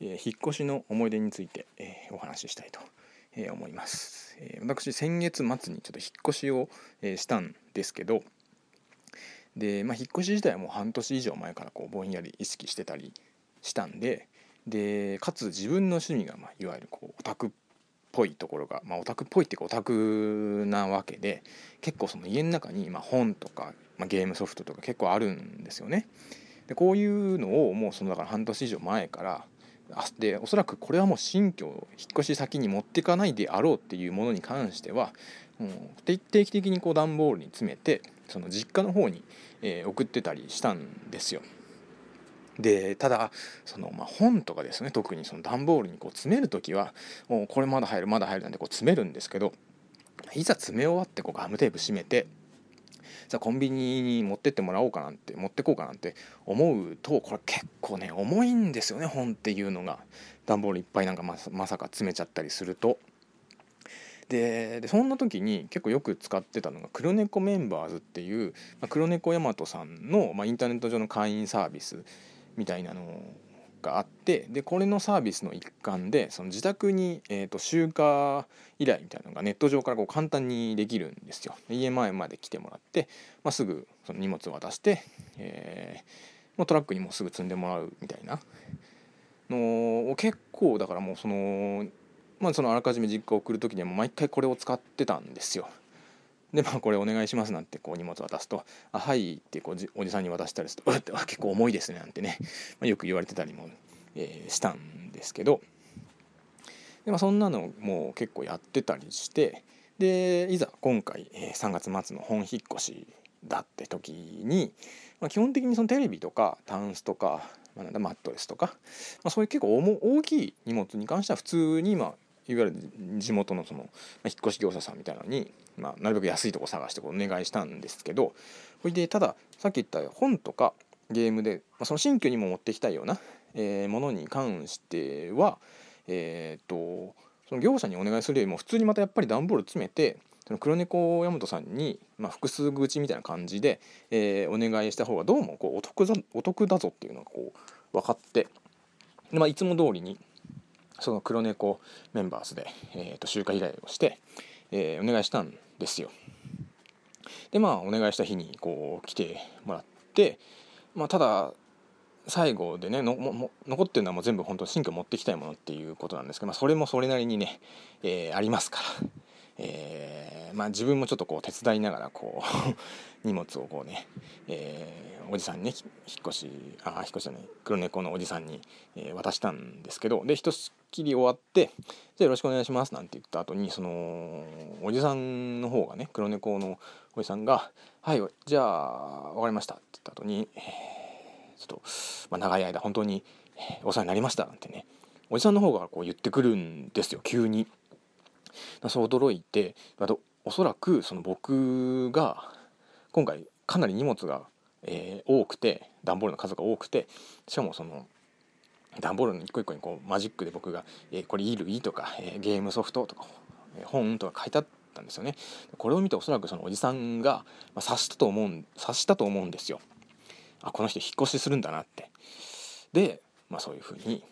引っ越しの思い出について、お話ししたいと、思います。私先月末にちょっと引っ越しを、したんですけど、で、引っ越し自体はもう半年以上前からこうぼんやり意識してたりしたんで、かつ自分の趣味が、いわゆるこうオタクっぽいところが、オタクっぽいっていうかオタクなわけで、結構その家の中に、本とか、ゲームソフトとか結構あるんですよね。でこういうのをもうだから半年以上前からで、おそらくこれはもう新居を引っ越し先に持っていかないであろうっていうものに関しては、定期的にこう段ボールに詰めてその実家の方に、送ってたりしたんですよ。でただ本とかですね、特にその段ボールにこう詰めるときはもうこれまだ入るまだ入るなんてこう詰めるんですけど、いざ詰め終わってこうガムテープ締めて、じゃあコンビニに持ってこうかなんて思うと、これ結構ね重いんですよね、本っていうのが。段ボールいっぱいなんかまさか詰めちゃったりすると。でそんな時に結構よく使ってたのが黒猫メンバーズっていう、黒猫大和さんの、インターネット上の会員サービスみたいなのがあって、でこれのサービスの一環でその自宅に、集荷依頼みたいなのがネット上からこう簡単にできるんですよ。家前まで来てもらって、すぐその荷物を渡して、もうトラックにもすぐ積んでもらうみたいなのを結構だからもうそのあらかじめ実家を送る時にはもう毎回これを使ってたんですよ。でこれお願いしますなんてこう荷物渡すと「あはい」ってこうおじさんに渡したりすると「うっ」て結構重いですねなんてね、よく言われてたりも、したんですけど、で、そんなのもう結構やってたりして、でいざ今回、3月末の本引っ越しだって時に、基本的にそのテレビとかタンスとか、マットレスとか、そういう結構大きい荷物に関しては普通に、いわゆる地元の引っ越し業者さんみたいなのに、なるべく安いとこ探してお願いしたんですけど、それでたださっき言った本とかゲームで、その新居にも持ってきたいような、ものに関しては、その業者にお願いするよりも普通にまたやっぱり段ボール詰めて、その黒猫大和さんに、複数口みたいな感じで、お願いした方がどうもこうお得だぞっていうのがこう分かって、で、いつも通りにその黒猫メンバーズで、集荷依頼をして、お願いしたんですよ。でお願いした日にこう来てもらって、ただ最後でね残ってるのはもう全部本当新居持ってきたいものっていうことなんですけど、それもそれなりにね、ありますから、自分もちょっとこう手伝いながらこう荷物をこうね、おじさんにね引っ越しじゃない黒猫のおじさんに、渡したんですけど、でひとしきり終わって「じゃあよろしくお願いします」なんて言った後に、そのおじさんの方がね、黒猫のおじさんが「はいじゃあ分かりました」って言った後に、ちょっと、長い間本当にお世話になりましたなんてね、おじさんの方がこう言ってくるんですよ、急に。そう驚いて、おそらくその僕が今回かなり荷物が、多くて、段ボールの数が多くて、しかもその段ボールの一個一個にこうマジックで僕が、これいるとか、ゲームソフトとか、本とか書いてあったんですよね。これを見ておそらくそのおじさんが、察したと思うんですよ。この人引っ越しするんだなって。で、そういうふうに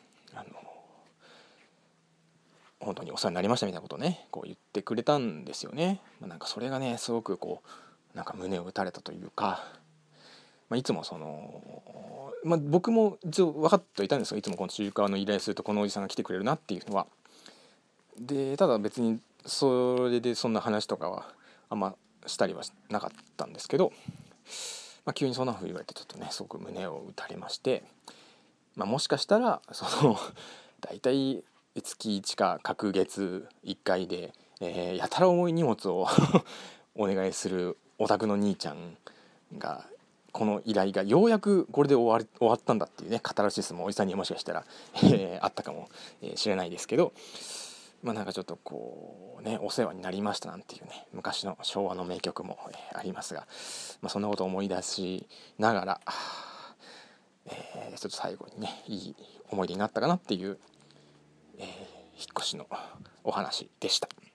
本当にお世話になりましたみたいなことをねこう言ってくれたんですよね。なんかそれがねすごくこうなんか胸を打たれたというか、いつもその、僕も一応分かってはいたんですよ。いつもこの中華の依頼するとこのおじさんが来てくれるなっていうのは。でただ別にそれでそんな話とかはあんましたりはなかったんですけど、急にそんな風言われてちょっとねすごく胸を打たれまして、もしかしたらだいたい月1か隔月1回で、やたら重い荷物をお願いするオタクの兄ちゃんが、この依頼がようやくこれで終わったんだっていうねカタルシスもおじさんにもしかしたら、あったかもしれないですけど、なんかちょっとこうねお世話になりましたなんていうね昔の昭和の名曲も、ありますが、そんなことを思い出しながら、ちょっと最後にねいい思い出になったかなっていう、引っ越しのお話でした。